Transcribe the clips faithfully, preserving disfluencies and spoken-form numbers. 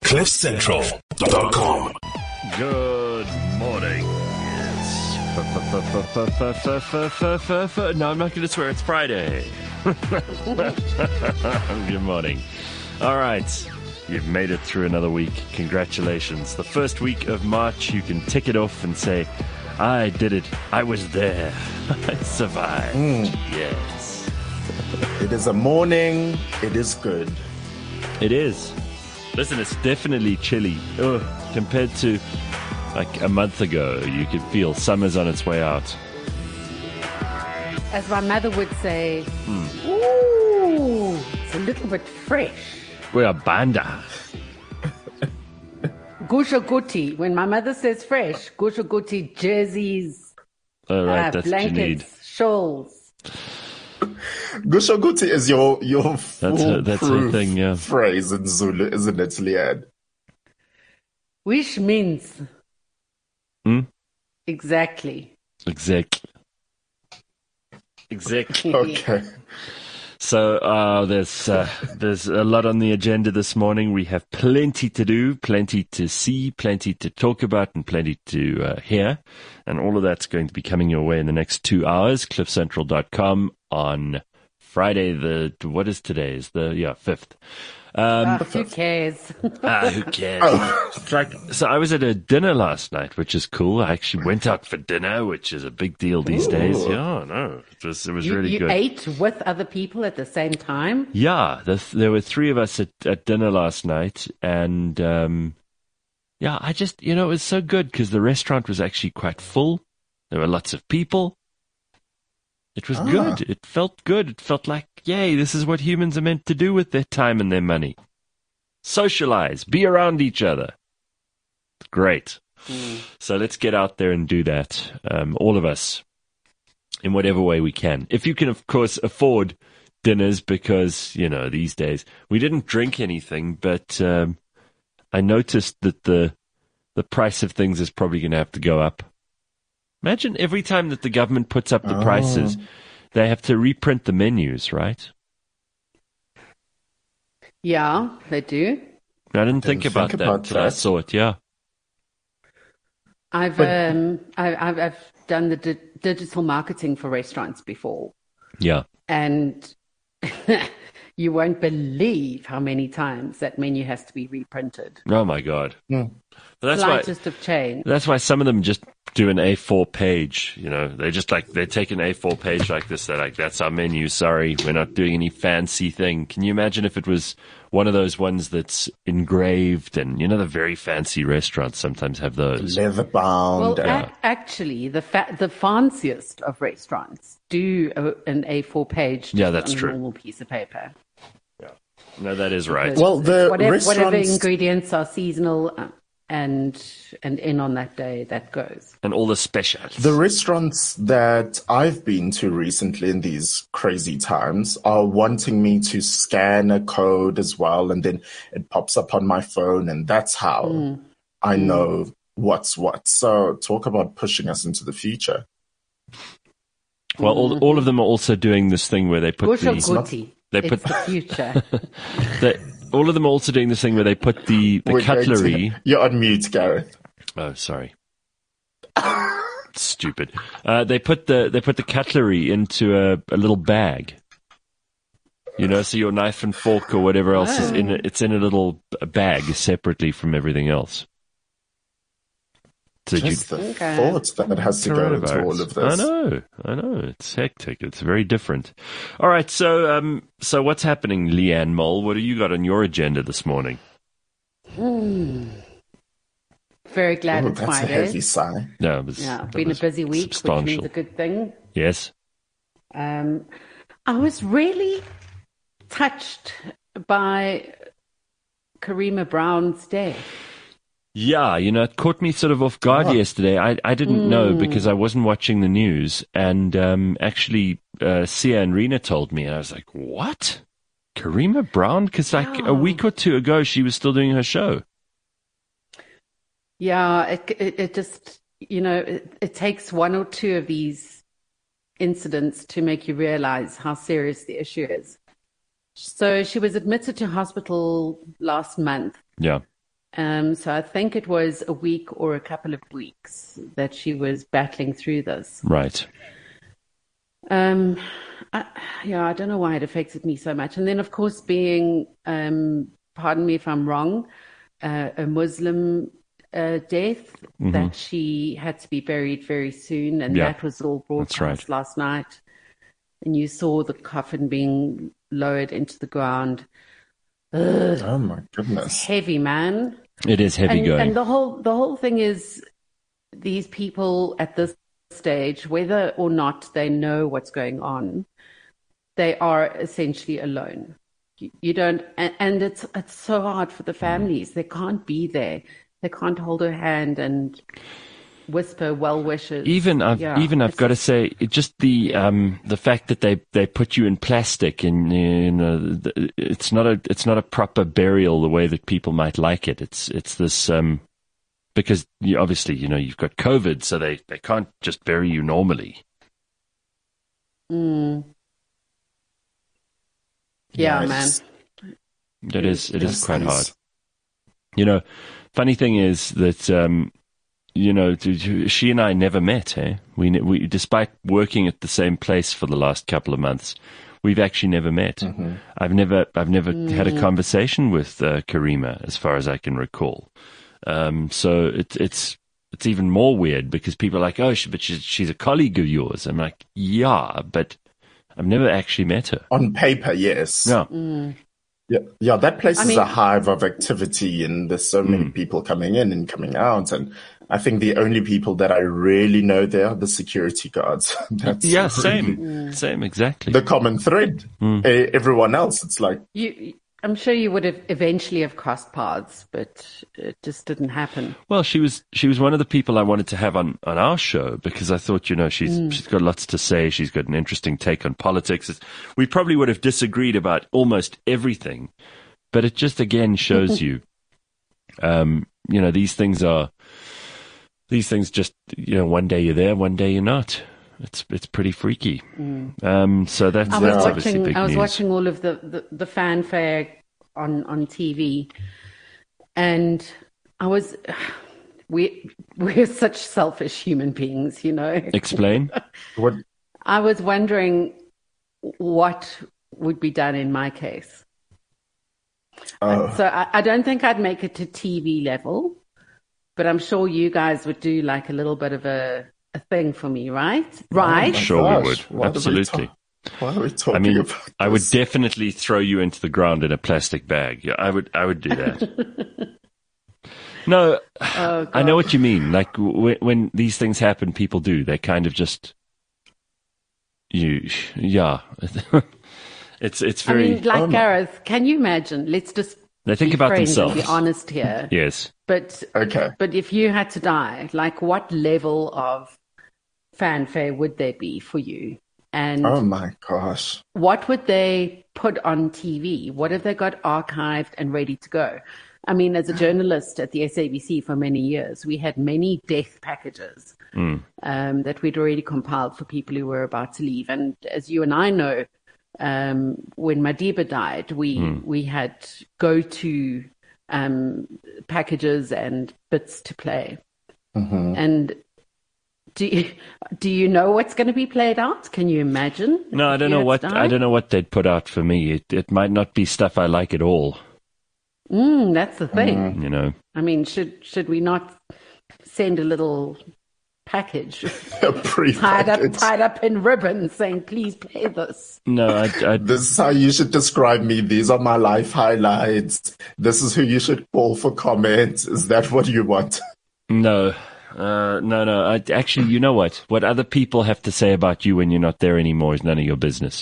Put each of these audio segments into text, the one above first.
cliff central dot com. Good morning. No, I'm not going to swear. It's Friday. Good morning. All right. You've made it through another week. Congratulations. The first week of March, you can tick it off and say, I did it. I was there. I survived. Mm. Yes. It is a morning. It is good. It is. Listen, it's definitely chilly. Ugh, compared to like a month ago, you could feel summer's on its way out. As my mother would say, mm. ooh, it's a little bit fresh. We are banda. Gusha Guti. When my mother says fresh, Gusha Guti jerseys, All right, uh, that's blankets, what you need. shawls. Gusha Guti is your your that's her, that's her thing, yeah. phrase in Zulu, isn't it, Leanne? Which means hmm? exactly. Exactly. Exactly. Okay. So uh, there's uh, there's a lot on the agenda this morning. We have plenty to do, plenty to see, plenty to talk about, and plenty to uh, hear. And all of that's going to be coming your way in the next two hours. cliff central dot com on Friday. The what is today? Is the yeah fifth. Um, uh, who cares? ah, who cares? Oh. It's like, so I was at a dinner last night, which is cool. I actually went out for dinner, which is a big deal these Ooh. days. Yeah, no, it was it was you, really you good. You ate with other people at the same time? Yeah, the, there were three of us at, at dinner last night, and um, yeah, I just you know it was so good because the restaurant was actually quite full. There were lots of people. It was ah. good. It felt good. It felt like, yay, this is what humans are meant to do with their time and their money. Socialize. Be around each other. Great. Mm. So let's get out there and do that, um, all of us, in whatever way we can. If you can, of course, afford dinners, because, you know, these days, we didn't drink anything, but um, I noticed that the the price of things is probably going to have to go up. Imagine every time that the government puts up the oh. prices, they have to reprint the menus, right? Yeah, they do. I didn't think, didn't about, think about that until I saw it, yeah. I've but, um, I, I've, I've done the di- digital marketing for restaurants before. Yeah. And you won't believe how many times that menu has to be reprinted. Oh, my God. Mm. But that's Slightest why, of change. That's why some of them just do an A four page, you know. They just like, they take an A four page like this. They're like, that's our menu. Sorry, we're not doing any fancy thing. Can you imagine if it was one of those ones that's engraved, and, you know, the very fancy restaurants sometimes have those. Leather bound. Well, yeah. a- actually, the fa- the fanciest of restaurants do a, an A four page yeah, that's on true. a normal piece of paper. Yeah. No, that is right. Because well, the whatever, restaurants... whatever ingredients are seasonal and and in on that day, that goes. And all the specials. The restaurants that I've been to recently in these crazy times are wanting me to scan a code as well, and then it pops up on my phone, and that's how mm. I mm. know what's what. So talk about pushing us into the future. Well, all all of them are also doing this thing where they put Gusha the... Guti. They it's put the future. they, all of them are also doing this thing where they put the, the cutlery... To, you're on mute, Gareth. Oh, sorry. Stupid. Uh, they put the they put the cutlery into a, a little bag. You know, so your knife and fork or whatever else oh. is in it, it's in a little bag separately from everything else. So Just you, the okay. thought that it has to go into all of this. I know, I know. It's hectic. It's very different. All right, so um, so what's happening, Leanne Mole? What have you got on your agenda this morning? Hmm. Very glad Ooh, it's that's Friday. That's a heavy sigh. No, it was, yeah, been a busy week, which means a good thing. Yes. Um, I was really touched by Karima Brown's death. Yeah, you know, it caught me sort of off guard oh. yesterday. I I didn't mm. know because I wasn't watching the news, and um, actually, uh, Sia and Rena told me, and I was like, "What? Karima Brown?" Because like yeah. a week or two ago, she was still doing her show. Yeah, it it, it just you know it, it takes one or two of these incidents to make you realize how serious the issue is. So she was admitted to hospital last month. Yeah. Um, so I think it was a week or a couple of weeks that she was battling through this. Right. Um, I, yeah, I don't know why it affected me so much. And then, of course, being, um, pardon me if I'm wrong, uh, a Muslim uh, death, Mm-hmm. that she had to be buried very soon. And Yeah, that was all broadcast right. last night. And you saw the coffin being lowered into the ground. Ugh, Oh my goodness. heavy, man. It is heavy and, going. and the whole the whole thing is, these people at this stage, whether or not they know what's going on, they are essentially alone. You, you don't, and, and it's it's so hard for the families. They can't be there. They can't hold her hand and whisper well wishes. Even I've Yeah, even I've it's got to just- say, it just the um the fact that they they put you in plastic, and you know the- it's not a it's not a proper burial the way that people might like it. It's it's this um because you, obviously you know you've got COVID, so they they can't just bury you normally. Mm. Yeah, Yeah, man. it's- It is it is Yes, quite yes. hard. You know, funny thing is that um you know, she and I never met. Eh? We, we, despite working at the same place for the last couple of months, we've actually never met. Mm-hmm. I've never, I've never had a conversation with uh, Karima, as far as I can recall. Um, so it, it's it's even more weird because people are like, "Oh, she, but she's she's a colleague of yours." I'm like, "Yeah, but I've never actually met her." On paper, yes. No, Yeah, yeah, that place I is mean- a hive of activity, and there's so many people coming in and coming out. And I think the only people that I really know there are the security guards. That's yeah, really same, same, exactly. the common thread. E- Everyone else, it's like, You, I'm sure you would have eventually have crossed paths, but it just didn't happen. Well, she was she was one of the people I wanted to have on, on our show because I thought, you know, she's she's got lots to say. She's got an interesting take on politics. It's, we probably would have disagreed about almost everything, but it just again shows you, um, you know, these things are these things just, you know, one day you're there, one day you're not. It's it's pretty freaky. Um, so that's I was that's obviously watching. big I was news. watching all of the, the, the fanfare on on T V, and I was. We we're such selfish human beings, you know. Explain. what? I was wondering what would be done in my case. Uh, So I, I don't think I'd make it to T V level, but I'm sure you guys would do like a little bit of a, a thing for me, right? Right? my Sure, we gosh, would. why do we Absolutely. talk- Why are we talking I mean, about I would this? definitely throw you into the ground in a plastic bag. Yeah, I would. I would do that. No, Oh, I know what you mean. Like w- when these things happen, people do. They kind of just you. Yeah, it's it's I very. mean, like Oh, my- Gareth, can you imagine? Let's just They think be about friends and themselves. be honest here. Yes. But Okay. but if you had to die, like what level of fanfare would there be for you? And Oh my gosh. what would they put on T V? What have they got archived and ready to go? I mean, as a journalist at the S A B C for many years, we had many death packages um, that we'd already compiled for people who were about to leave. And as you and I know, um, when Madiba died, we we had go-to um, packages and bits to play. And do you, do you know what's going to be played out? Can you imagine? No, I don't if you know had what to I die? don't know what they'd put out for me. It it might not be stuff I like at all. Mm, that's the thing. You know. I mean, should should we not send a little package A tied up pre-package. tied up in ribbons saying, "Please play this"? No, I, I This is how you should describe me. These are my life highlights. This is who you should call for comments. Is that what you want? no. Uh, no, no. I, actually, you know what? What other people have to say about you when you're not there anymore is none of your business.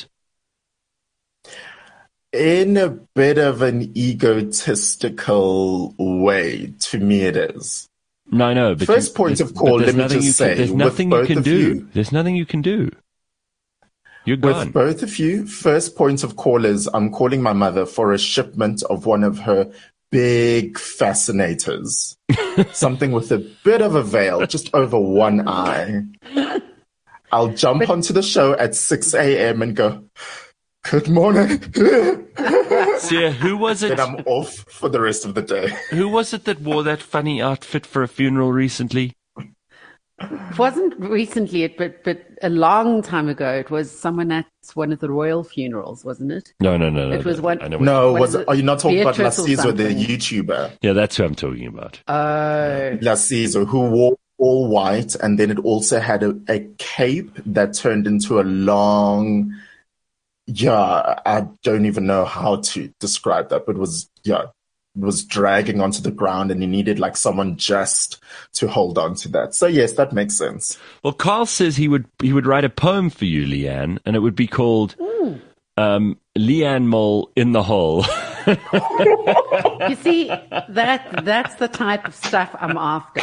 In a bit of an egotistical way, to me it is. No, I know. But First you, point but- of call, but there's let me nothing just you can- say, there's with nothing you both can of do. you- There's nothing you can do. You're gone. With both of you, first point of call is I'm calling my mother for a shipment of one of her big fascinators. Something with a bit of a veil, just over one eye. I'll jump onto the show at six a.m. and go, "Good morning." Sia, who was it? Then I'm off for the rest of the day. Who was it that wore that funny outfit for a funeral recently? It wasn't recently, but but a long time ago. It was someone at one of the royal funerals, wasn't it? No, no, no, no. It was no, one. I know No, What was is it? are you not talking about Beatrice or Laciso, the something? YouTuber? Yeah, that's who I'm talking about. Oh, Laciso, who wore all white, and then it also had a, a cape that turned into a long. Yeah, I don't even know how to describe that, but it was yeah. was dragging onto the ground, and he needed like someone just to hold on to that. So yes, that makes sense. Well, Carl says he would he would write a poem for you, Leanne, and it would be called um, Leanne Mole in the Hole. you see, that that's the type of stuff I'm after.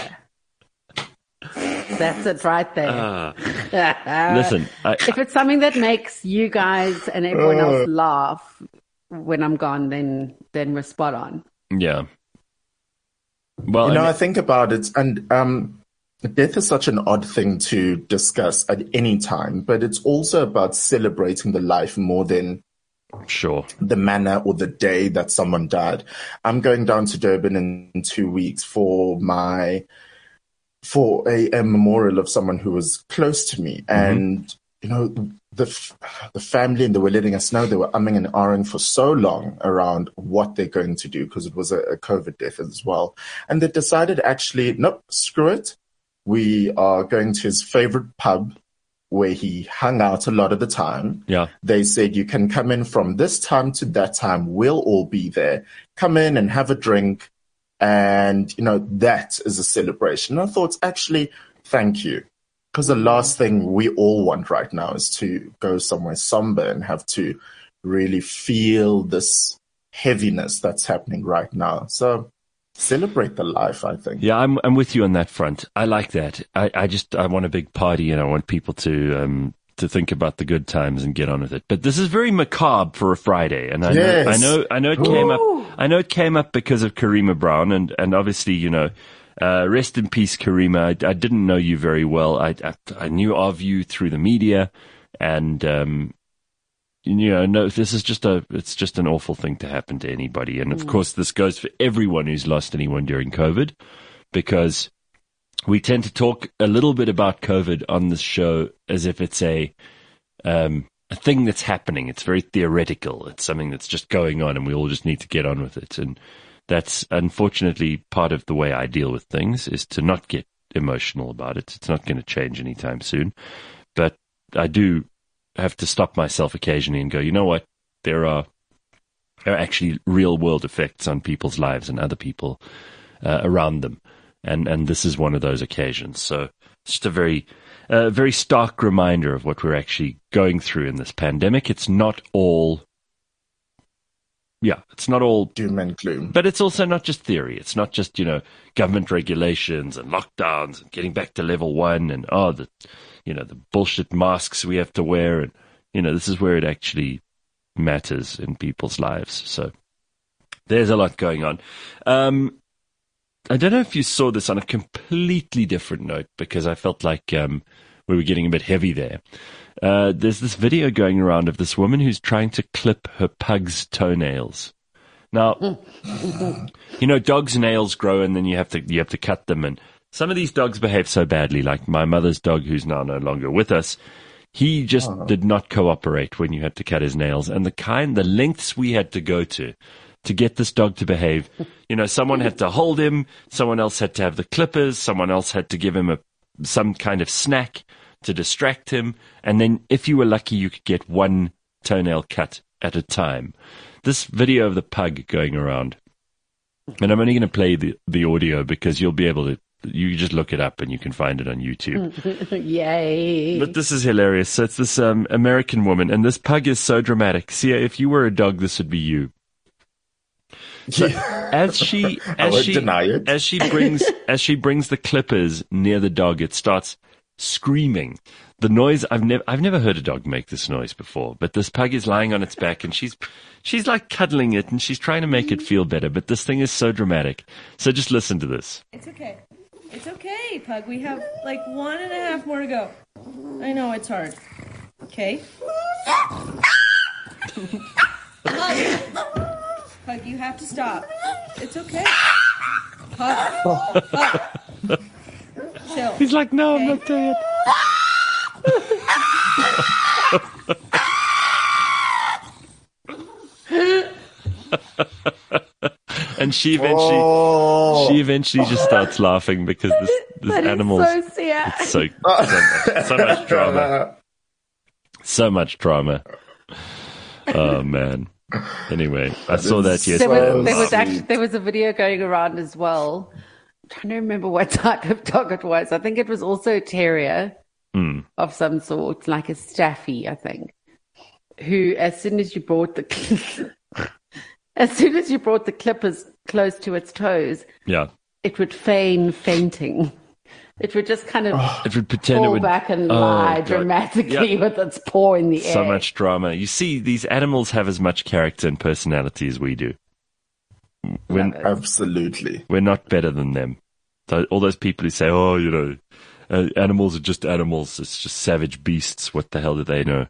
That's it right there. Uh, listen, I, if it's something that makes you guys and everyone else laugh when I'm gone, then then we're spot on. yeah. Well, You know, I I mean, think about it, and um, death is such an odd thing to discuss at any time, but it's also about celebrating the life more than sure. the manner or the day that someone died. I'm going down to Durban in, in two weeks for my for a, a memorial of someone who was close to me, and you know the the family, and they were letting us know they were umming and ahhing for so long around what they're going to do, because it was a, a COVID death as well, and they decided actually nope, screw it, we are going to his favorite pub where he hung out a lot of the time. Yeah. They said, you can come in from this time to that time. We'll all be there. Come in and have a drink. And, you know, that is a celebration. And I thought, actually, thank you. Because the last thing we all want right now is to go somewhere somber and have to really feel this heaviness that's happening right now. So celebrate the life, I think. Yeah, I'm I'm with you on that front. I like that. I, I just I want a big party, and I want people to um to think about the good times and get on with it. But this is very macabre for a Friday, and I Yes. know I know I know it came up I know it came up because of Karima Brown, and and obviously, you know, uh, rest in peace, Karima. I, I didn't know you very well. I, I I knew of you through the media, and um. You know, no, this is just a, it's just an awful thing to happen to anybody. And of course, this goes for everyone who's lost anyone during COVID, because we tend to talk a little bit about COVID on this show as if it's a, um, a thing that's happening. It's very theoretical. It's something that's just going on, and we all just need to get on with it. And that's unfortunately part of the way I deal with things, is to not get emotional about it. It's not going to change anytime soon, but I do have to stop myself occasionally and go, you know what, there are, there are actually real world effects on people's lives and other people uh, around them. And, and this is one of those occasions. So it's just a very, uh, very stark reminder of what we're actually going through in this pandemic. It's not all, yeah, it's not all Doom and gloom. but it's also not just theory. It's not just, you know, government regulations and lockdowns and getting back to level one and, oh, the, you know, the bullshit masks we have to wear. And, you know, this is where it actually matters in people's lives. So there's a lot going on. Um, I don't know if you saw this on a completely different note, because I felt like um, we were getting a bit heavy there. Uh, there's this video going around of this woman who's trying to clip her pug's toenails. Now, you know, dogs' nails grow, and then you have to you have to cut them. And some of these dogs behave so badly. Like my mother's dog, who's now no longer with us, he just Oh. did not cooperate when you had to cut his nails. And the kind, the lengths we had to go to to get this dog to behave. You know, someone had to hold him, someone else had to have the clippers, someone else had to give him a some kind of snack to distract him, and then if you were lucky, you could get one toenail cut at a time. This video of the pug going around, and I'm only going to play the, the audio because you'll be able to, you just look it up and you can find it on YouTube. Yay. But this is hilarious. So it's this um, American woman, and this pug is so dramatic. See, if you were a dog, this would be you. So as she I as won't she deny it. as she brings as she brings the clippers near the dog, it starts screaming. The noise, I've never I've never heard a dog make this noise before, but this pug is lying on its back, and she's she's like cuddling it, and she's trying to make it feel better, but this thing is so dramatic. So just listen to this. It's okay. It's okay, Pug. We have like one and a half more to go. I know it's hard. Okay. Pug. Pug, you have to stop. It's okay. Pug. Pug. Chill. He's like, no, I'm Okay. not doing it. And she eventually, Oh. she eventually just starts laughing because this, this That is animal's so sad. it's so, so, much, so much drama. So much drama. Oh man. Anyway, I saw that is There yesterday. was, there was sweet. actually there was a video going around as well. I'm trying to remember what type of dog it was. I think it was also a terrier Hmm. of some sort, like a staffy, I think. Who, as soon as you brought the as soon as you brought the clippers close to its toes, Yeah. it would feign fainting. It would just kind of It would pretend it fall would back and oh, lie God. dramatically Yeah. with its paw in the air. So much drama. You see, these animals have as much character and personality as we do. We're, Love it. Absolutely. we're not better than them. So all those people who say, oh, you know, uh, animals are just animals. It's just savage beasts. What the hell do they know?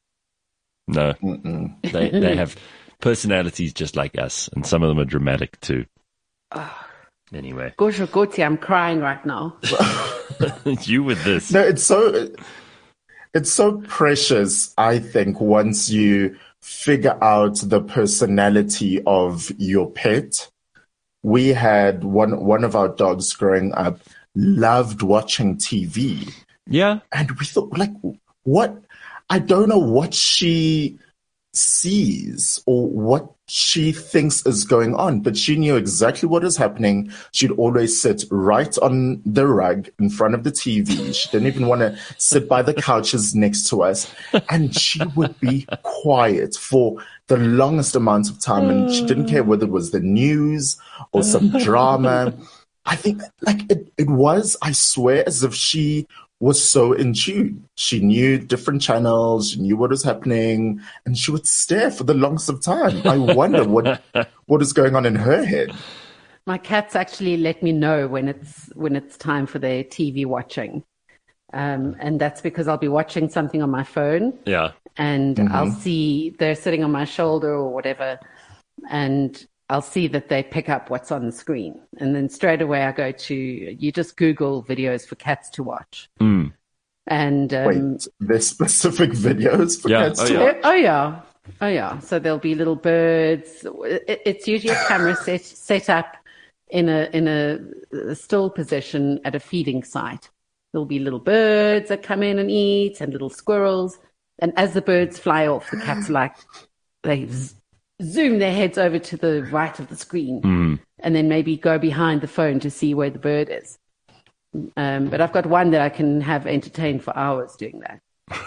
No. Mm-mm. They, they have personalities just like us, and some of them are dramatic too. Anyway, Gosho Goti, I'm crying right now. you with this. No, it's so it's so precious, I think, once you figure out the personality of your pet. We had one one of our dogs growing up loved watching T V. Yeah. And we thought, like, what? I don't know what she sees or what she thinks is going on, but she knew exactly what is happening. She'd always sit right on the rug in front of the T V. She didn't even want to sit by the couches next to us. And she would be quiet for the longest amount of time. And she didn't care whether it was the news or some drama. I think, like, it, it was, I swear, as if she was so in tune. She knew different channels, she knew what was happening, and she would stare for the longest of time. I wonder what what is going on in her head. My cats actually let me know when it's when it's time for their T V watching, um, and that's because I'll be watching something on my phone, Yeah. and I'll see they're sitting on my shoulder or whatever, and I'll see that they pick up what's on the screen, and then straight away I go to you just Google videos for cats to watch, Mm. and um, Wait, there's specific videos for Yeah, cats oh to yeah. watch? Oh, oh yeah, oh yeah. So there'll be little birds. It, it's usually a camera set set up in a in a, a still position at a feeding site. There'll be little birds that come in and eat, and little squirrels. And as the birds fly off, the cats like they z- zoom their heads over to the right of the screen, Mm. and then maybe go behind the phone to see where the bird is. Um, but I've got one that I can have entertained for hours doing that.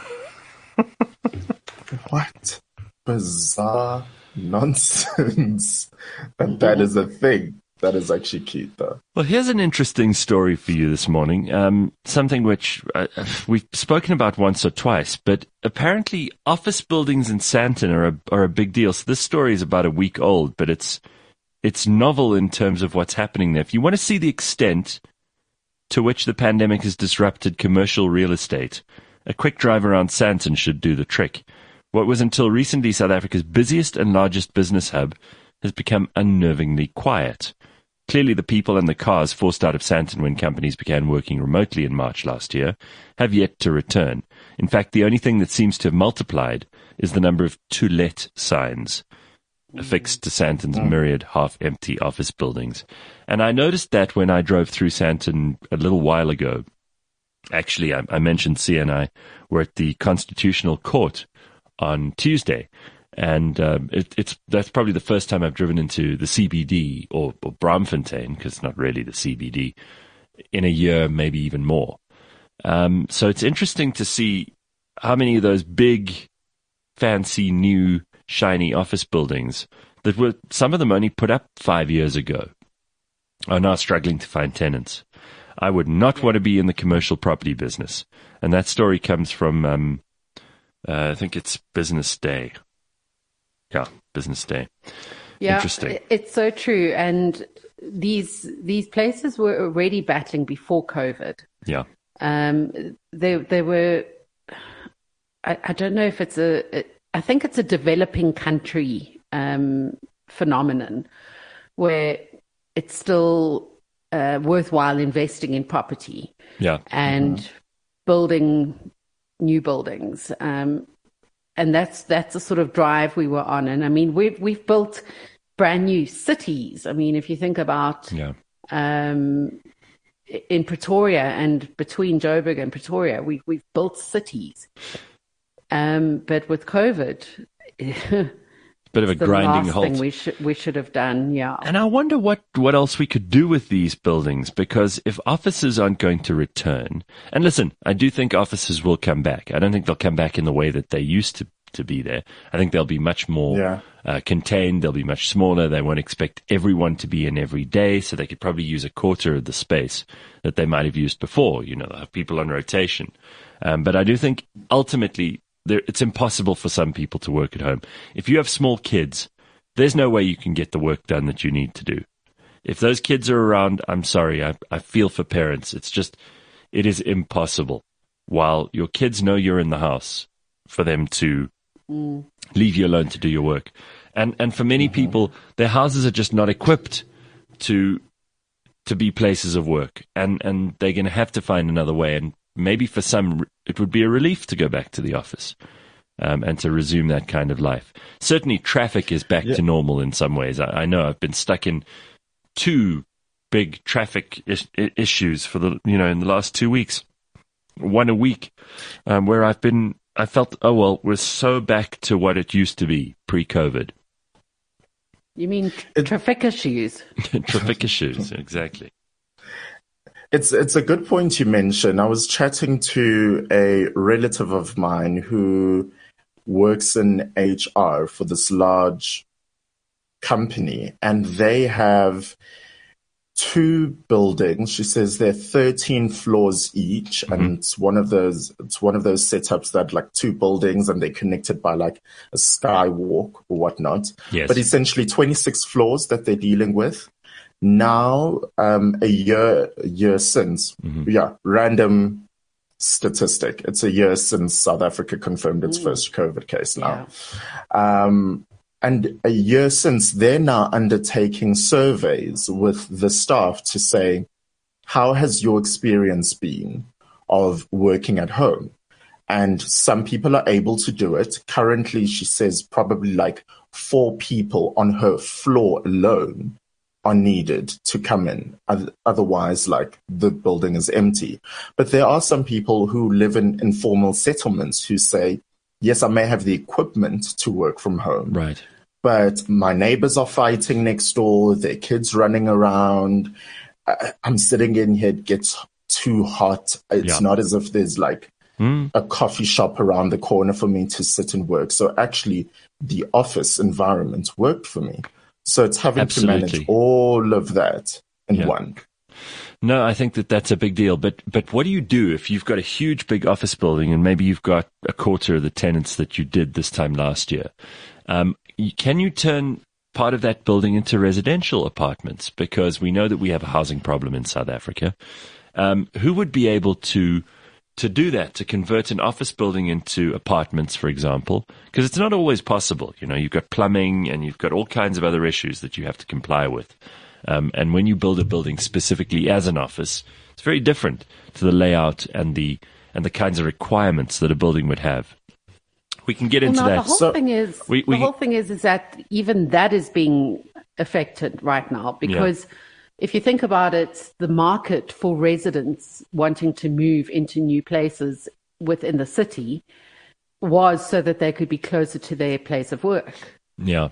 What bizarre nonsense. And that is a thing. That is actually cute, though. Well, here's an interesting story for you this morning. Um, something which uh, we've spoken about once or twice, but apparently office buildings in Sandton are a, are a big deal. So this story is about a week old, but it's it's novel in terms of what's happening there. If you want to see the extent to which the pandemic has disrupted commercial real estate, a quick drive around Sandton should do the trick. What was until recently South Africa's busiest and largest business hub has become unnervingly quiet. Clearly, the people and the cars forced out of Sandton when companies began working remotely in March last year have yet to return. In fact, the only thing that seems to have multiplied is the number of to let signs affixed to Sandton's myriad half-empty office buildings. And I noticed that when I drove through Sandton a little while ago. Actually, I, I mentioned C and I were at the Constitutional Court on Tuesday. And um, it, it's that's probably the first time I've driven into the C B D or, or Braamfontein, because it's not really the C B D, in a year, maybe even more. Um, so it's interesting to see how many of those big, fancy, new, shiny office buildings that were, some of them only put up five years ago, are now struggling to find tenants. I would not want to be in the commercial property business. And that story comes from, um, uh, I think it's Business Day. Yeah, Business Day. Yeah, Interesting. i- it's so true. And these these places were already battling before COVID. Yeah. Um, they they were. I, I don't know if it's a. I think it's a developing country um, phenomenon where it's still uh, worthwhile investing in property Yeah. and mm-hmm. building new buildings. Um, and that's that's the sort of drive we were on. And I mean, we've, we've built brand new cities. I mean, if you think about yeah. um, in Pretoria and between Joburg and Pretoria, we, we've built cities. Um, but with COVID, bit of a the grinding last halt. thing we should we should have done, yeah. And I wonder what, what else we could do with these buildings, because if offices aren't going to return, and listen, I do think offices will come back. I don't think they'll come back in the way that they used to, to be there. I think they'll be much more Yeah. uh, contained. They'll be much smaller. They won't expect everyone to be in every day, so they could probably use a quarter of the space that they might have used before. You know, they'll have people on rotation. Um, but I do think ultimately there, it's impossible for some people to work at home. If you have small kids, there's no way you can get the work done that you need to do. If those kids are around, I'm sorry, I, I feel for parents. It's just, it is impossible while your kids know you're in the house for them to mm. leave you alone to do your work. And and for many mm-hmm. people, their houses are just not equipped to to be places of work. And, and they're going to have to find another way. And maybe for some, it would be a relief to go back to the office. Um, and to resume that kind of life. Certainly traffic is back yeah. to normal in some ways. I, I know I've been stuck in two big traffic is, issues for the, you know, in the last two weeks, one a week, um, where I've been, I felt, oh, well, we're so back to what it used to be pre-COVID. You mean t- traffic issues? Traffic issues, exactly. It's it's a good point you mentioned. I was chatting to a relative of mine who works in H R for this large company, and they have two buildings. She says they're thirteen floors each, mm-hmm. and it's one of those it's one of those setups that like two buildings and they're connected by like a skywalk or whatnot. Yes. But essentially twenty-six floors that they're dealing with. Now, um, a year a year since, mm-hmm. yeah, random statistic. It's a year since South Africa confirmed its mm. first COVID case now. Yeah. Um, and a year since, they're now undertaking surveys with the staff to say, how has your experience been of working at home? And some people are able to do it. Currently, she says probably like four people on her floor alone are needed to come in. Otherwise, like, the building is empty. But there are some people who live in informal settlements who say, yes, I may have the equipment to work from home. Right. But my neighbors are fighting next door, their kids running around. I'm sitting in here, it gets too hot. It's yeah. not as if there's like mm. a coffee shop around the corner for me to sit and work. So actually, the office environment worked for me. So it's having Absolutely. to manage all of that in yeah. one. No, I think that that's a big deal. But but what do you do if you've got a huge, big office building and maybe you've got a quarter of the tenants that you did this time last year? Um, can you turn part of that building into residential apartments? Because we know that we have a housing problem in South Africa. Um, who would be able to to do that, to convert an office building into apartments, for example? Because it's not always possible. You know, you've got plumbing and you've got all kinds of other issues that you have to comply with. Um, and when you build a building specifically as an office, it's very different to the layout and the and the kinds of requirements that a building would have. We can get well, into now, that. The whole so, thing is, we, we, the whole thing is, is that even that is being affected right now because. Yeah. If you think about it, the market for residents wanting to move into new places within the city was so that they could be closer to their place of work. Yeah.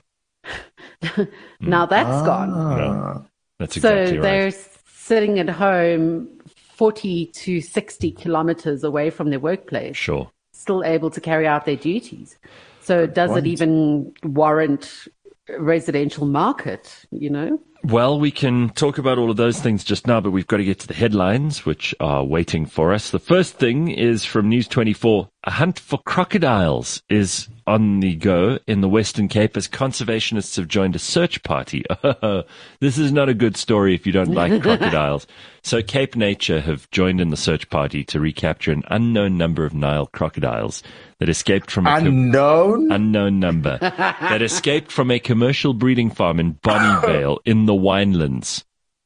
Now that's ah. gone. No, that's exactly so right. they're sitting at home forty to sixty kilometers away from their workplace. Sure. Still able to carry out their duties. So does it even warrant a residential market, you know? Well, we can talk about all of those things just now, but we've got to get to the headlines, which are waiting for us. The first thing is from News twenty-four. A hunt for crocodiles is on the go in the Western Cape as conservationists have joined a search party. This is not a good story if you don't like crocodiles. So Cape Nature have joined in the search party to recapture an unknown number of Nile crocodiles that escaped from a Unknown? Com- unknown number that escaped from a commercial breeding farm in Bonnievale in the Winelands.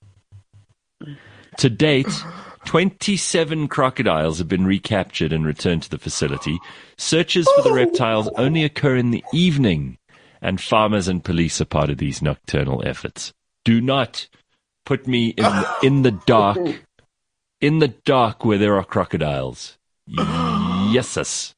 To date, twenty-seven crocodiles have been recaptured and returned to the facility. Searches for the reptiles only occur in the evening, and farmers and police are part of these nocturnal efforts. Do not put me in the, in the dark, in the dark where there are crocodiles. Yes,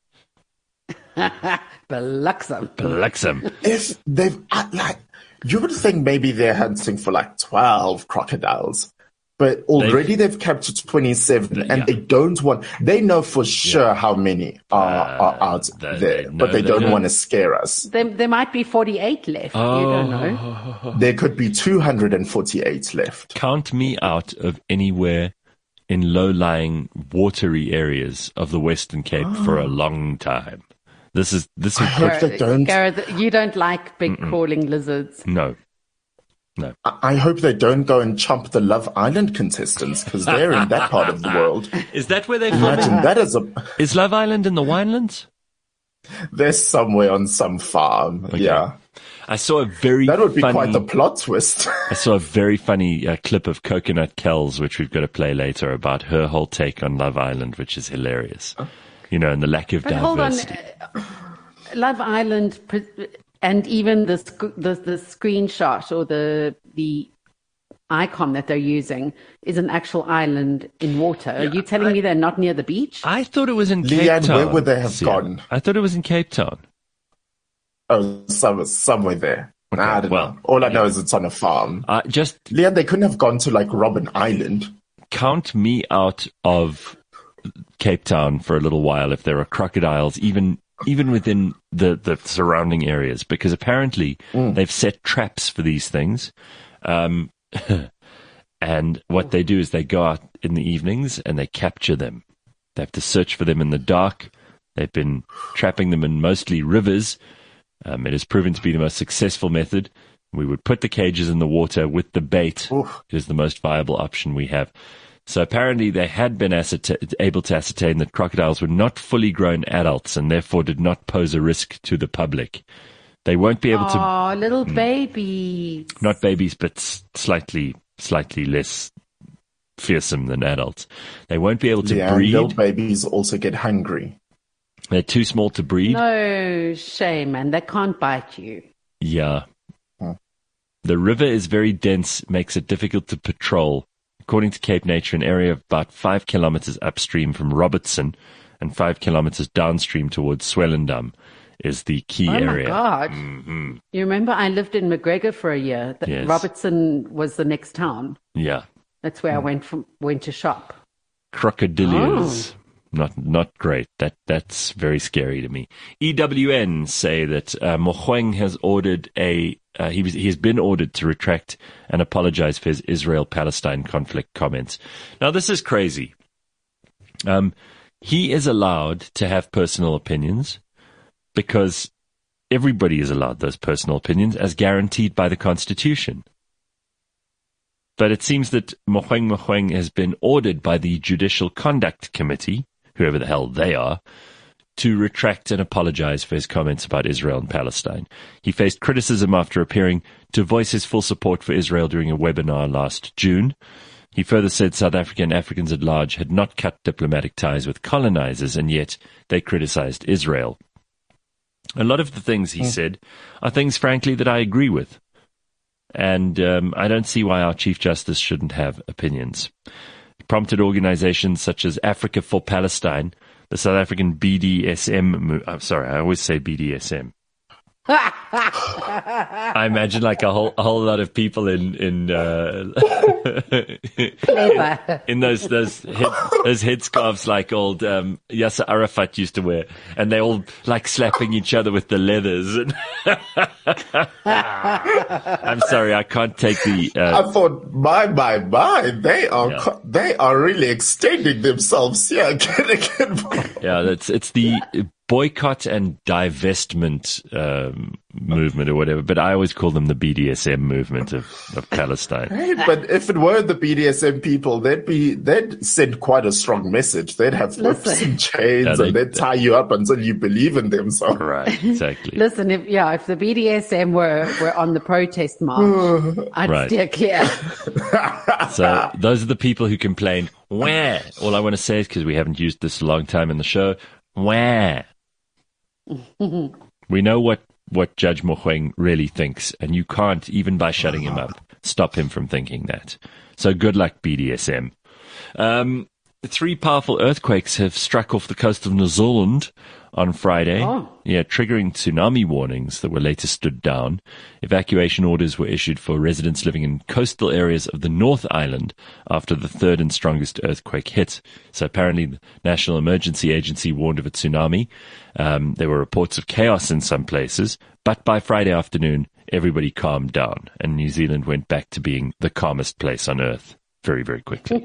Bluxem. Bluxem. If they've, uh, like, you would think maybe they're hunting for like twelve crocodiles. But already they've, they've captured twenty-seven, and yeah. they don't want, they know for sure yeah. how many are, uh, are out they, there, they but they, they don't, don't want to scare us. There, there might be forty-eight left. Oh. You don't know. There could be two hundred forty-eight left. Count me out of anywhere in low-lying, watery areas of the Western Cape oh. for a long time. This is, this is, I hope they don't. Gareth, you don't like big Mm-mm. crawling lizards. No. No. I hope they don't go and chomp the Love Island contestants, because they're in that part of the world. Is that where they're Imagine filming? that is a. Is Love Island in the Winelands? They're somewhere on some farm. Okay. Yeah. I saw a very That would be funny, quite the plot twist. I saw a very funny uh, clip of Coconut Kells, which we've got to play later, about her whole take on Love Island, which is hilarious. You know, and the lack of but diversity. Hold on. Love Island, and even the, the the screenshot or the the icon that they're using is an actual island in water. Are yeah, you telling I, me they're not near the beach? I thought it was in Leanne, Cape Town. Where would they have See, gone? I thought it was in Cape Town. Oh, some, somewhere there. Okay, I don't well, know. All I know yeah. is it's on a farm. Uh, just Leanne, they couldn't have gone to like Robben Island. Count me out of Cape Town for a little while if there are crocodiles, even even within the, the surrounding areas, because apparently mm. they've set traps for these things. Um, and what they do is they go out in the evenings and they capture them. They have to search for them in the dark. They've been trapping them in mostly rivers. Um, it has proven to be the most successful method. We would put the cages in the water with the bait. Oof. It is the most viable option we have. So apparently they had been ascerta- able to ascertain that crocodiles were not fully grown adults and therefore did not pose a risk to the public. They won't be able to... Oh, little mm, babies. Not babies, but slightly, slightly less fearsome than adults. They won't be able to yeah, breed. Little babies also get hungry. They're too small to breed. No shame, man. They can't bite you. Yeah. Hmm. The river is very dense, makes it difficult to patrol. According to Cape Nature, an area of about five kilometers upstream from Robertson and five kilometers downstream towards Swellendam is the key oh area. Oh, my God. Mm-hmm. You remember I lived in McGregor for a year. The, yes. Robertson was the next town. Yeah. That's where mm. I went from, went to shop. Crocodilias. Oh. Not not great. That That's very scary to me. E W N say that uh, Mogoeng has ordered a... Uh, he was, he has been ordered to retract and apologize for his Israel-Palestine conflict comments. Now, this is crazy. Um, he is allowed to have personal opinions because everybody is allowed those personal opinions as guaranteed by the Constitution. But it seems that Mogoeng Mogoeng has been ordered by the Judicial Conduct Committee, whoever the hell they are, to retract and apologize for his comments about Israel and Palestine. He faced criticism after appearing to voice his full support for Israel during a webinar last June. He further said South Africa and Africans at large had not cut diplomatic ties with colonizers, and yet they criticized Israel. A lot of the things he mm. said are things, frankly, that I agree with. And um, I don't see why our Chief Justice shouldn't have opinions. It prompted organizations such as Africa for Palestine, the South African B D S M, I'm sorry, I always say B D S M. I imagine like a whole a whole lot of people in in uh, Clever. in those those head, those headscarves like old um, Yasser Arafat used to wear, and they all like slapping each other with the leathers. And I'm sorry, I can't take the. Uh, I thought, my, my, my, they are, Yeah. co- they are really extending themselves here. yeah, that's it's the boycott and divestment um, movement or whatever, but I always call them the B D S M movement of, of Palestine. Hey, but if it were the B D S M people, they'd be, they'd send quite a strong message. They'd have whips Listen. and chains Yeah, they- and they'd tie you up until you believe in them. So Right, exactly. Listen, if yeah, if the B D S M were, were on the protest march, I'd Right. steer clear. So those are the people who complain, where? All I want to say is, because we haven't used this a long time in the show, where? We know what, what Judge Mogoeng really thinks, and you can't, even by shutting him up, stop him from thinking that. So good luck, B D S M. Um, three powerful earthquakes have struck off the coast of New Zealand on Friday. Oh. Yeah, triggering tsunami warnings that were later stood down. Evacuation orders were issued for residents living in coastal areas of the North Island after the third and strongest earthquake hit. So apparently the National Emergency Agency warned of a tsunami. Um, there were reports of chaos in some places, but by Friday afternoon, everybody calmed down and New Zealand went back to being the calmest place on earth very, very quickly.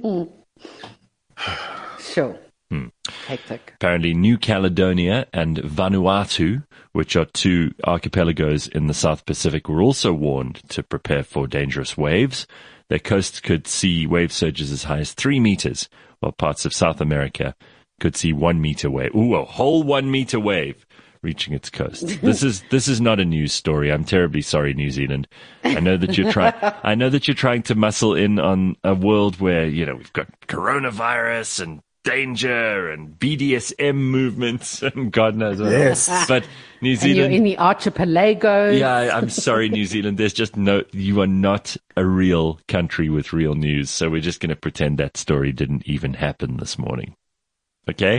Sure. Hmm. Hectic. Apparently, New Caledonia and Vanuatu, which are two archipelagos in the South Pacific, were also warned to prepare for dangerous waves. Their coasts could see wave surges as high as three meters, while parts of South America could see one meter wave. Ooh, a whole one meter wave reaching its coast. This is this is not a news story. I'm terribly sorry, New Zealand. I know that you're trying. I know that you're trying to muscle in on a world where you know we've got coronavirus and danger and B D S M movements and God knows what. Yes. But New And you're Zealand. in the archipelagos. Yeah, I- I'm sorry, New Zealand. There's just no, you are not a real country with real news. So we're just going to pretend that story didn't even happen this morning. Okay?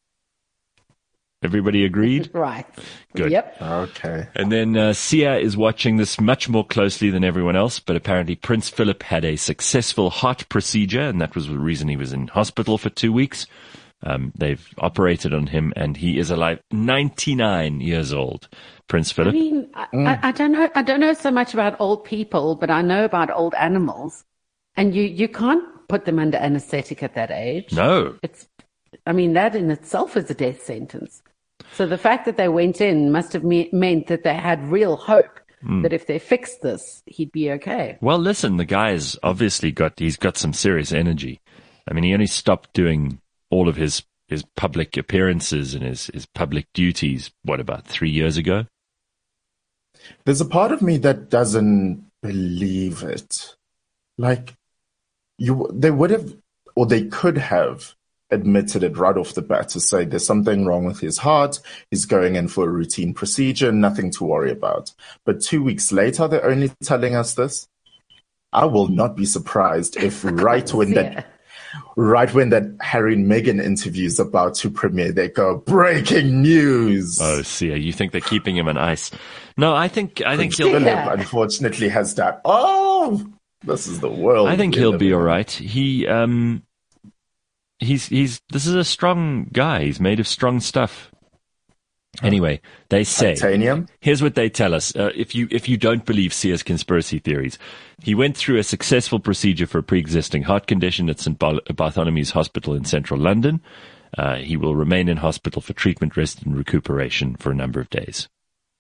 Everybody agreed? Right. Good. Yep. okay. And then uh, Sia is watching this much more closely than everyone else, but apparently Prince Philip had a successful heart procedure, and that was the reason he was in hospital for two weeks. Um, they've operated on him, and he is alive, ninety-nine years old. Prince I Philip. mean, I, I, I don't know. I don't know so much about old people, but I know about old animals, and you you can't put them under anesthetic at that age. No. It's. I mean, that in itself is a death sentence. So the fact that they went in must have me- meant that they had real hope that if they fixed this, he'd be okay. Well, listen, the guy's obviously got, he's got some serious energy. I mean, he only stopped doing all of his, his public appearances and his, his public duties, what, about three years ago? There's a part of me that doesn't believe it. Like, you, they would have, or they could have admitted it right off the bat to say there's something wrong with his heart. He's going in for a routine procedure, nothing to worry about. But two weeks later, they're only telling us this. I will not be surprised if right when Yeah. that, right when that Harry and Meghan interview is about to premiere, they go, breaking news. Oh, Sia, you think they're keeping him on ice? No, I think, I think Philip, he'll, Yeah. unfortunately, has that. Oh, this is the world. I think we he'll live be in. all right. He, um, he's, he's, this is a strong guy. He's made of strong stuff. Anyway, they say, Titanium. here's what they tell us. Uh, if you, if you don't believe Sia's conspiracy theories, he went through a successful procedure for a pre-existing heart condition at Saint Bartholomew's Hospital in central London. Uh, he will remain in hospital for treatment, rest, and recuperation for a number of days.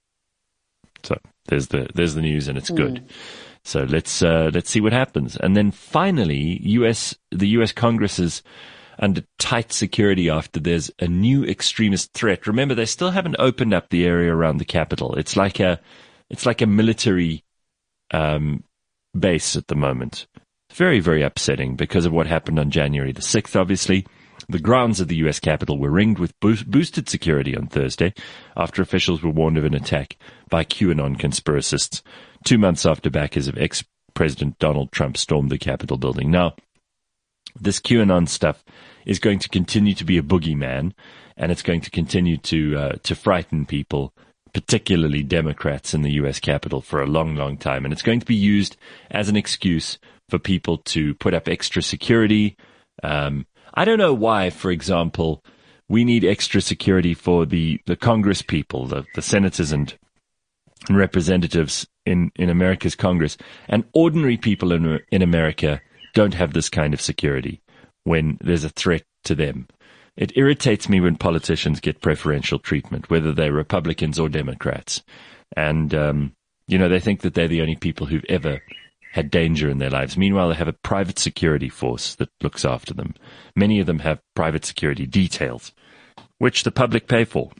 So there's the, there's the news, and it's good. So let's, uh, let's see what happens. And then finally, U S, the U S Congress is under tight security after there's a new extremist threat. Remember, they still haven't opened up the area around the Capitol. It's like a, it's like a military, um, base at the moment. Very, very upsetting because of what happened on January the sixth, obviously. The grounds of the U S Capitol were ringed with boost, boosted security on Thursday after officials were warned of an attack by QAnon conspiracists two months after backers of ex-President Donald Trump stormed the Capitol building. Now, this QAnon stuff is going to continue to be a boogeyman, and it's going to continue to uh, to frighten people particularly Democrats in the U S Capitol for a long, long time. And it's going to be used as an excuse for people to put up extra security. Um, I don't know why, for example, we need extra security for the, the Congress people, the, the senators and, and representatives in, in America's Congress. And ordinary people in, in America don't have this kind of security when there's a threat to them. It irritates me when politicians get preferential treatment, whether they're Republicans or Democrats. And, um, you know, they think that they're the only people who've ever had danger in their lives. Meanwhile, they have a private security force that looks after them. Many of them have private security details, which the public pay for.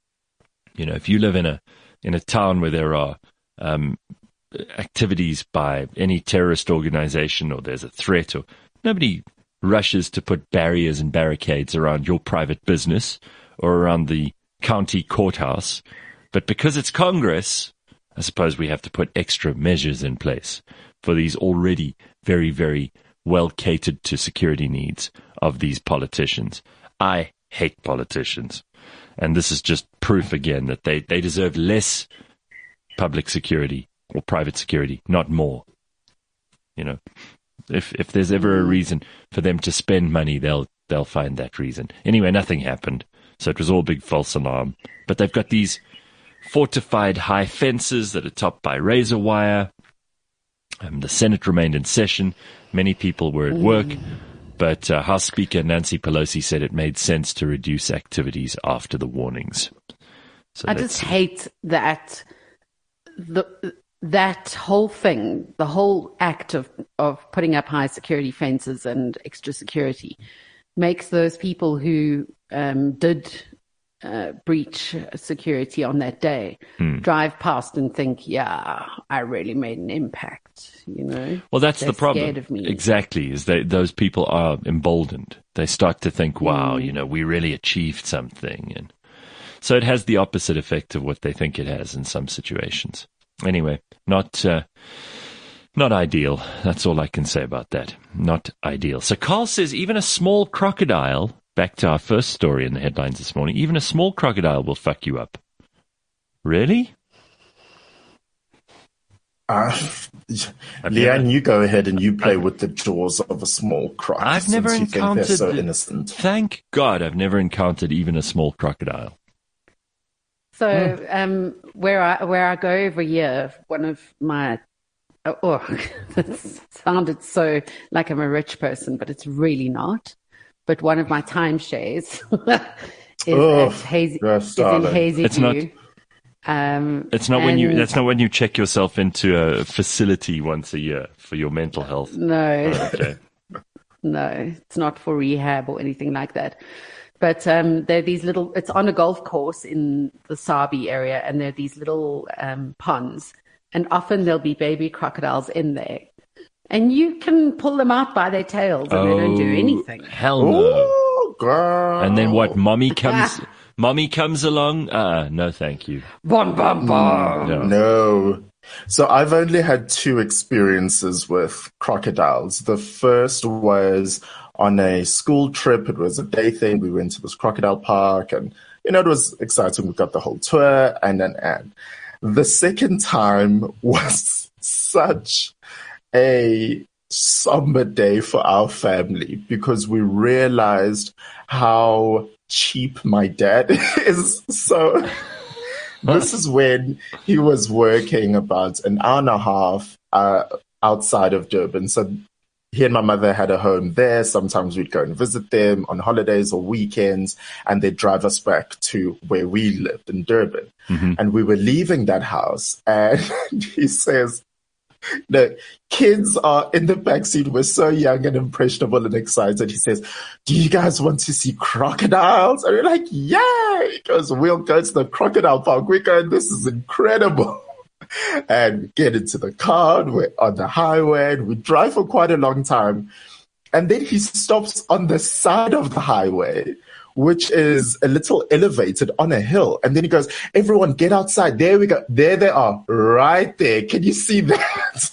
You know, if you live in a in a town where there are um, activities by any terrorist organization or there's a threat, or nobody rushes to put barriers and barricades around your private business or around the county courthouse. But because it's Congress, I suppose we have to put extra measures in place for these already very, very well catered to security needs of these politicians. I hate politicians. And this is just proof again that they, they deserve less public security or private security, not more. You know, if if there's ever a reason for them to spend money, they'll they'll find that reason. Anyway, nothing happened. So it was all a big false alarm. But they've got these fortified high fences that are topped by razor wire. Um, the Senate remained in session. Many people were at work. But uh, House Speaker Nancy Pelosi said it made sense to reduce activities after the warnings. So I just hate that the that whole thing, the whole act of, of putting up high security fences and extra security makes those people who um, did uh, breach security on that day hmm. drive past and think, yeah, I really made an impact, you know. Well, that's They're the problem. Scared of me. Exactly, is that those people are emboldened. They start to think, wow, mm. you know, we really achieved something. And so it has the opposite effect of what they think it has in some situations. Anyway, not uh, not ideal. That's all I can say about that. Not ideal. So Carl says even a small crocodile, back to our first story in the headlines this morning, even a small crocodile will fuck you up. Really? Uh, Leanne, you go ahead and you play with the jaws of a small croc. I've never you encountered. Think they're so innocent. Thank God, I've never encountered even a small crocodile. So, mm. um, where I where I go every year, one of my oh, oh that sounded so like I'm a rich person, but it's really not. But one of my timeshares is, oh, at Hazy, is in Hazy it's View. Not- Um, it's not when you. That's not when you check yourself into a facility once a year for your mental health. No, oh, okay. No, it's not for rehab or anything like that. But um, there are these little. It's on a golf course in the Sabi area, and there are these little um, ponds, and often there'll be baby crocodiles in there, and you can pull them out by their tails, and oh, they don't do anything. Hell no! Ooh, girl. And then what? Mommy comes. Mommy comes along? Uh, no, thank you. Bum, bum, bum. No. no. So I've only had two experiences with crocodiles. The first was on a school trip. It was a day thing. We went to this crocodile park and, you know, it was exciting. We got the whole tour and and and. The second time was such a somber day for our family because we realized how cheap my dad is. So this is when he was working about an hour and a half uh, outside of Durban. So he and my mother had a home there. Sometimes we'd go and visit them on holidays or weekends, and they'd drive us back to where we lived in Durban. Mm-hmm. And we were leaving that house, and he says, the kids are in the backseat. We're so young and impressionable and excited. He says, do you guys want to see crocodiles? And we're like, yeah. He goes, we'll go to the crocodile park. We're going, this is incredible. And we get into the car, and we're on the highway, and we drive for quite a long time. And then he stops on the side of the highway, which is a little elevated on a hill. And then he goes, everyone get outside. There we go. There they are, right there. Can you see that?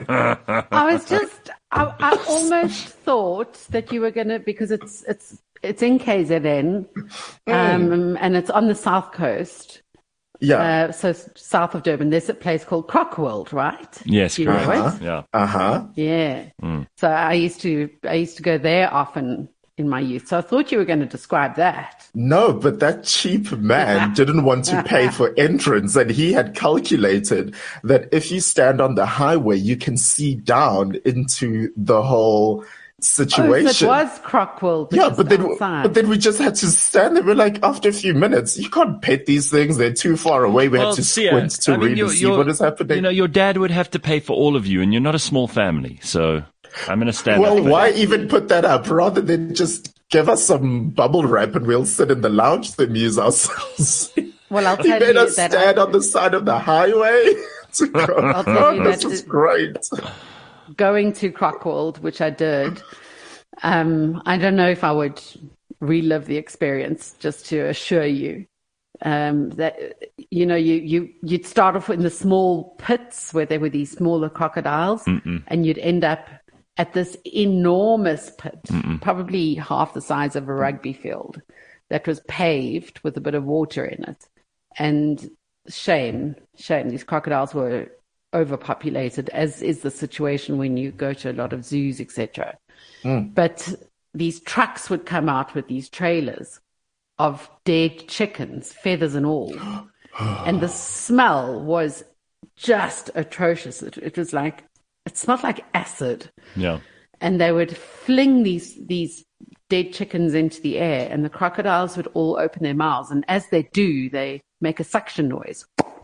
I was just, I, I almost thought that you were going to, because it's, it's, it's in K Z N, um, mm. and it's on the South Coast. Yeah. Uh, so s- south of Durban, there's a place called Croc World, right? Yes, Do you know correct. it? Yeah. Uh-huh. Yeah. So I used to I used to go there often in my youth. So I thought you were going to describe that. No, but that cheap man didn't want to pay for entrance, and he had calculated that if you stand on the highway, you can see down into the whole situation. Oh, so it was Croc World. Yeah, just but then, outside. but then we just had to stand there. We're like, after a few minutes, you can't pet these things. They're too far away. We Well, had to Sia, squint to I mean, really you're- see you're- what is happening. You know, your dad would have to pay for all of you, and you're not a small family, so I'm going to stand well, up. for why that. even put that up rather than just give us some bubble wrap and we'll sit in the lounge and amuse ourselves? Well, I'll He tell made you us that stand I- on the side of the highway to go. I'll tell Oh, you this that is the- great. going to Croc World, which I did. Um, I don't know if I would relive the experience, just to assure you. Um, that you know, you you you'd start off in the small pits where there were these smaller crocodiles, Mm-mm. and you'd end up at this enormous pit, Mm-mm. probably half the size of a rugby field, that was paved with a bit of water in it. And shame, shame, these crocodiles were overpopulated, as is the situation when you go to a lot of zoos, et cetera. Mm. But these trucks would come out with these trailers of dead chickens, feathers and all. And the smell was just atrocious. It, it was like, it smelled like acid. Yeah. And they would fling these, these dead chickens into the air, and the crocodiles would all open their mouths. And as they do, they make a suction noise.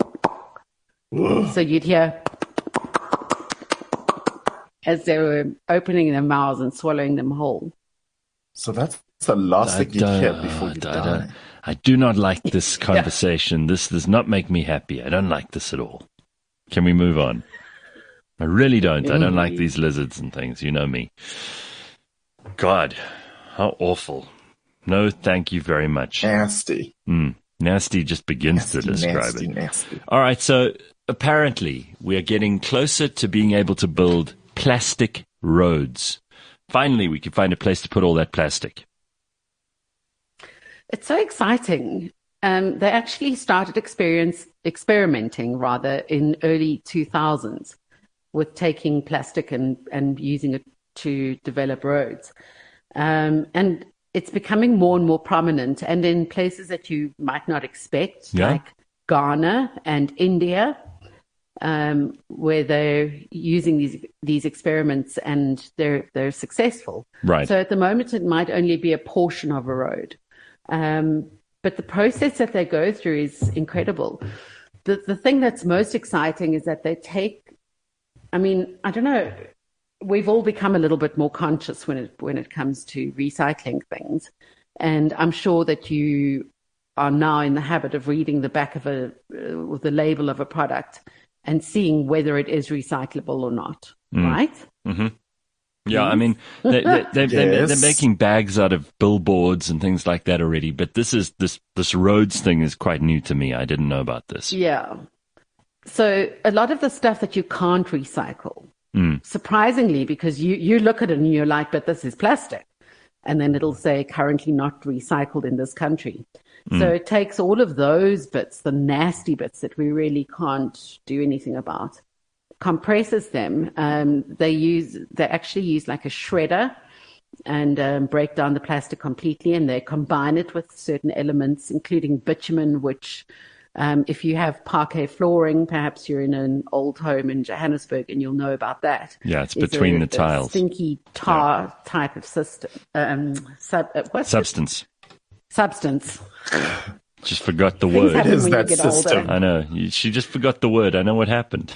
So you'd hear as they were opening their mouths and swallowing them whole. So that's the last I thing you don't- hear before you I die. don't- I do not like this conversation. This does not make me happy. I don't like this at all. Can we move on? I really don't. I don't like these lizards and things. You know me. God, how awful. No, thank you very much. Nasty. Mm, nasty just begins to Nasty, describe nasty, it. nasty. All right, so apparently we are getting closer to being able to build plastic roads. Finally, we can find a place to put all that plastic. It's so exciting. Um, they actually started experience experimenting rather in early two thousands with taking plastic and, and using it to develop roads. Um, and it's becoming more and more prominent, and in places that you might not expect, Yeah. like Ghana and India, um, where they're using these these experiments and they're they're successful. Right. So at the moment, it might only be a portion of a road. Um, but the process that they go through is incredible. The the thing that's most exciting is that they take, I mean, I don't know, we've all become a little bit more conscious when it when it comes to recycling things. And I'm sure that you are now in the habit of reading the back of a, uh, with the label of a product and seeing whether it is recyclable or not, Mm. right? Mm-hmm. Yeah, I mean, they, they, they, they, Yes. they're making bags out of billboards and things like that already. But this is this this roads thing is quite new to me. I didn't know about this. Yeah. So a lot of the stuff that you can't recycle, Mm. surprisingly, because you, you look at it and you're like, but this is plastic. And then it'll say currently not recycled in this country. So it takes all of those bits, the nasty bits that we really can't do anything about, compresses them. Um, they use, they actually use like a shredder and um, break down the plastic completely, and they combine it with certain elements, including bitumen, which um, if you have parquet flooring, perhaps you're in an old home in Johannesburg and you'll know about that. Yeah, it's Is between a- the tiles. A stinky tar type of system, um, sub, uh, what's it? Substance. Substance. Just forgot the Things word. happen is when that you get system. older. I know. You- She just forgot the word. I know what happened.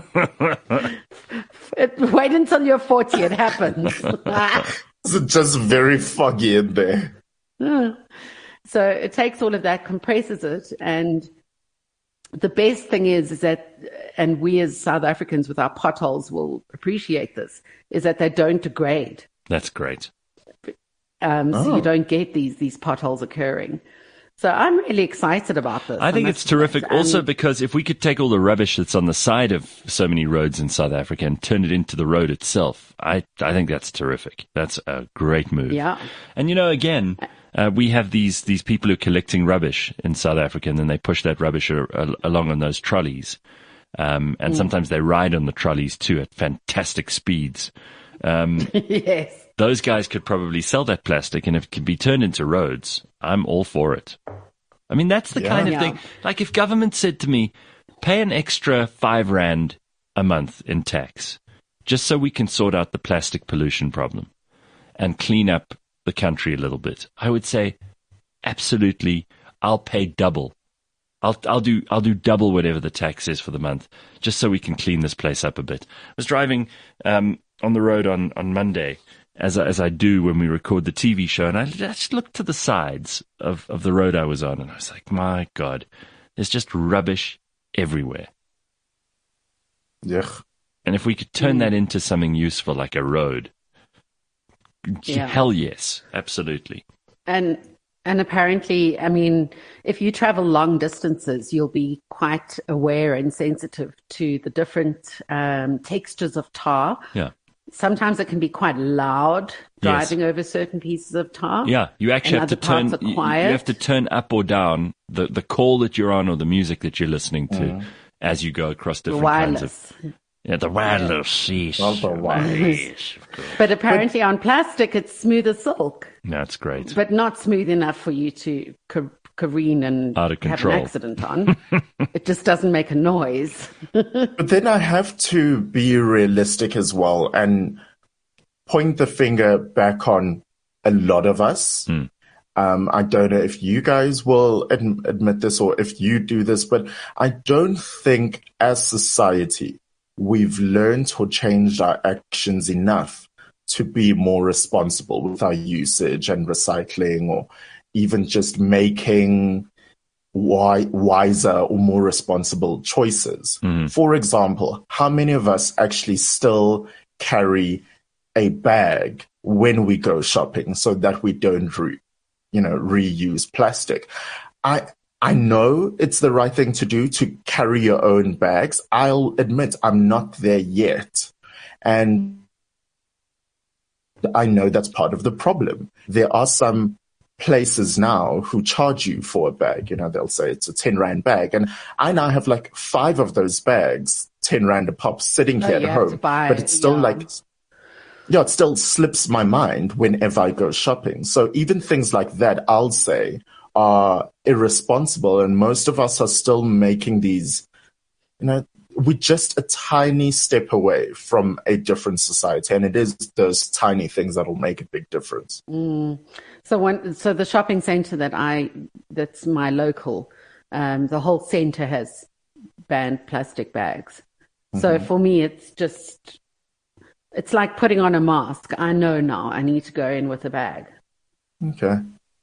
It- Wait until you're forty, it happens. It's just very foggy in there. So it takes all of that, compresses it, and the best thing is, is that, and we as South Africans with our potholes will appreciate this, is that they don't degrade. That's great. Um, So Oh. you don't get these these potholes occurring. So I'm really excited about this. I think must it's terrific admit. also And- because if we could take all the rubbish that's on the side of so many roads in South Africa and turn it into the road itself, I, I think that's terrific. That's a great move. Yeah. And you know, again, Uh, we have these these people who are collecting rubbish in South Africa, and then they push that rubbish a, a, along on those trolleys. Um, and mm. sometimes they ride on the trolleys too at fantastic speeds. Um, yes. Those guys could probably sell that plastic, and if it can be turned into roads, I'm all for it. I mean, that's the yeah. kind of yeah. thing. Like if government said to me, pay an extra five rand a month in tax, just so we can sort out the plastic pollution problem and clean up the country a little bit, I would say, absolutely, I'll pay double. I'll I'll do I'll do double whatever the tax is for the month, just so we can clean this place up a bit. I was driving um, on the road on, on Monday, as I, as I do when we record the T V show, and I just looked to the sides of, of the road I was on, and I was like, my God, there's just rubbish everywhere. Yeah. And if we could turn mm. that into something useful, like a road, yeah. hell yes, absolutely. And and apparently, I mean, if you travel long distances, you'll be quite aware and sensitive to the different um, textures of tar. Yeah. Sometimes it can be quite loud driving yes. over certain pieces of tar. Yeah, you actually have to turn. You, you have to turn up or down the, the call that you're on or the music that you're listening to mm. as you go across different wireless. kinds of. Yeah, the wireless. Yes. Also wireless. But apparently but, on plastic, it's smooth as silk. That's great. But not smooth enough for you to car- careen and Out of have control. an accident on. It just doesn't make a noise. But then I have to be realistic as well and point the finger back on a lot of us. Mm. Um, I don't know if you guys will ad- admit this or if you do this, but I don't think as society we've learned or changed our actions enough to be more responsible with our usage and recycling, or even just making wi- wiser or more responsible choices. Mm. For example, how many of us actually still carry a bag when we go shopping so that we don't re- you know, reuse plastic? I I know it's the right thing to do to carry your own bags. I'll admit I'm not there yet. And I know that's part of the problem. There are some places now who charge you for a bag. You know, they'll say it's a ten rand bag. And I now have like five of those bags, ten rand a pop, sitting Oh, here you at have to home. buy But it, it's still yeah. like, yeah, it still slips my mind whenever I go shopping. So even things like that, I'll say, are irresponsible, and most of us are still making these, you know, we're just a tiny step away from a different society, and it is those tiny things that'll make a big difference. Mm. So when, so the shopping centre that I, that's my local, um, the whole centre has banned plastic bags. Mm-hmm. So for me, it's just, it's like putting on a mask. I know now I need to go in with a bag. Okay.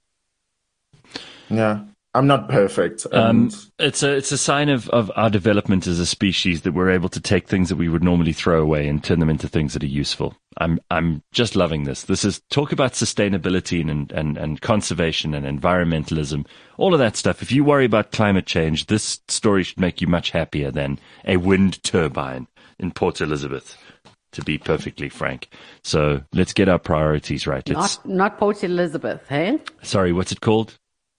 Yeah, I'm not perfect. Um, And it's a it's a sign of, of our development as a species that we're able to take things that we would normally throw away and turn them into things that are useful. I'm I'm just loving this. This is talk about sustainability and and, and conservation and environmentalism, all of that stuff. If you worry about climate change, this story should make you much happier than a wind turbine in Port Elizabeth, to be perfectly frank. So let's get our priorities right. Let's, Not not Port Elizabeth, hey? sorry, what's it called?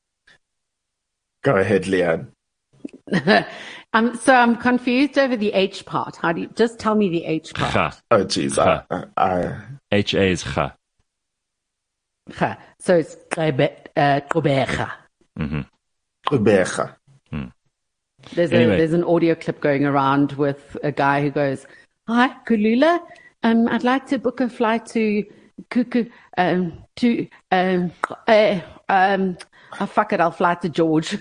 go ahead, Leanne. um, so I'm confused over the H part. How do you just tell me the H part? Cha. Oh, geez. I, I, I, H A is cha. Cha. So it's Quebe- uh, Quebeca. Mm-hmm. Quebeca. There's Anyway. a there's an audio clip going around with a guy who goes, "Hi, Kulula. Um, I'd like to book a flight to Kuku um to um uh, um oh, fuck it, I'll fly to George."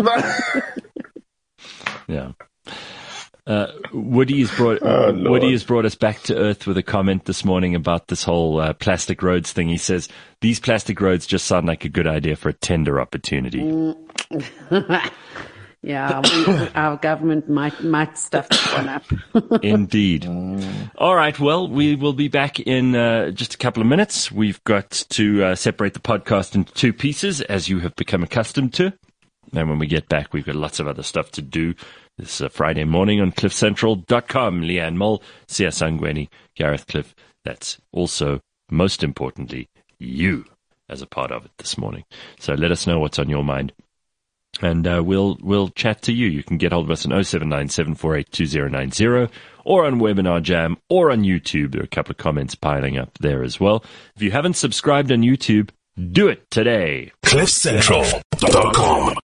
Yeah. Uh, Woody has brought Oh, Lord. Woody has brought us back to earth with a comment this morning about this whole uh, plastic roads thing. He says these plastic roads just sound like a good idea for a tender opportunity. Yeah, we, our government might might stuff this one up. Indeed. All right. Well, we will be back in uh, just a couple of minutes. We've got to uh, separate the podcast into two pieces, as you have become accustomed to. And when we get back, we've got lots of other stuff to do. This uh, Friday morning on cliff central dot com. Leanne Moll, Sia Sangweni, Gareth Cliff. That's also, most importantly, you as a part of it this morning. So let us know what's on your mind. And uh, we'll we'll chat to you. You can get hold of us on oh seven nine, seven four eight, two oh nine oh or on Webinar Jam or on YouTube. There are a couple of comments piling up there as well. If you haven't subscribed on YouTube, do it today. cliff central dot com